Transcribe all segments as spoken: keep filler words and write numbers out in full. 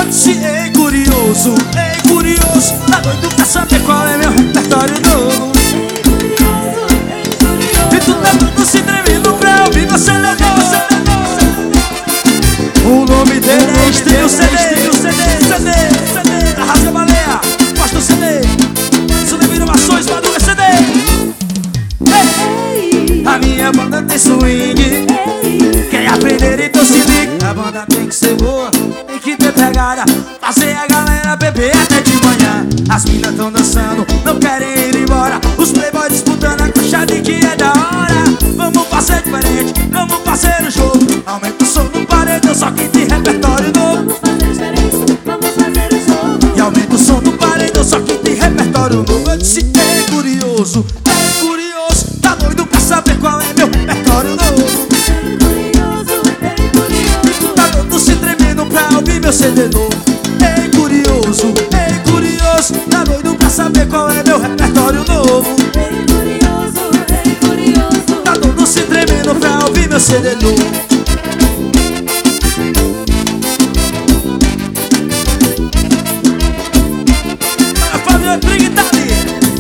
Se ei curioso, ei curioso, tá doido pra saber qual é meu repertório novo. E tu tá todo se tremendo pra ouvir você levou. O nome dele é Estilo C D, C D, C D, C D. Arrasa a baleia, posta o C D. Sublime Inovações, Madruga C D. Ei! A minha banda tem swing. Quem aprender então se liga. A banda tem que ser boa, tem que ter pegada, fazer a galera beber até de manhã. As minas tão dançando, não querem ir embora. Os playboys disputando a caixa de que é da hora. Vamos fazer diferente, vamos fazer o jogo. Aumenta o som no paredão, só quem tem repertório novo. Vamos fazer diferente, vamos fazer o jogo. E aumenta o som do paredão, só quem tem repertório novo. Eu disse, é curioso, é curioso, tá doido pra saber qual é meu repertório novo. É curioso, é curioso, Tá todo se tremendo pra ouvir meu C D novo. Ei curioso, ei curioso, tá doido pra saber qual é meu repertório novo. é curioso, é curioso. Tá todo se tremendo pra ouvir meu C D novo. A Fábio Trig tá ali.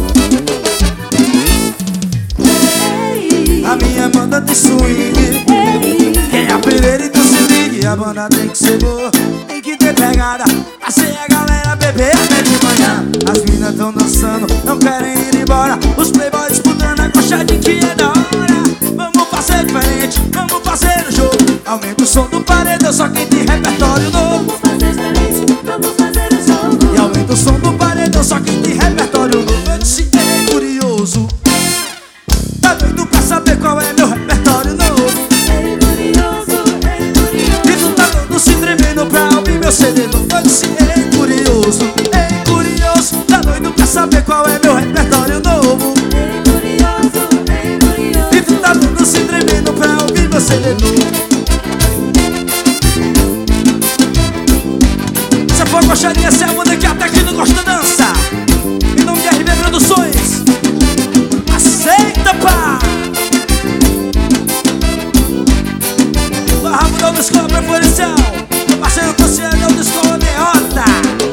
Ei, A minha banda tem swing. ei, Quem é a primeira então se ligue. A banda tem que ser boa, tem que ter pegada, fazer a galera beber até de manhã. As minas tão dançando, não querem ir embora. Os playboys disputando a coxa de que é da hora. Vamos fazer diferente, vamos fazer o jogo. Aumenta o som do paredão, só quem tem repertório novo. vamos fazer diferente, vamos fazer o jogo. E aumenta o som do paredão, só quem tem repertório novo. Eu disse, é curioso, tá doido pra saber qual é meu repertório novo. É curioso, é curioso. E tu tá todo se tremendo pra ouvir meu C D novo. Eu disse, ei curioso, ei curioso, tá doido pra saber qual é meu repertório novo. É curioso, é curioso. E tu tá todo se tremendo pra ouvir meu C D novo. Se for coxaria, essa é a banda que até que não gosta dança. Em nome de R B Produções, aceita, pá! Barra mudou da escola preferencial. Meu parceiro Luciano da escola derrota.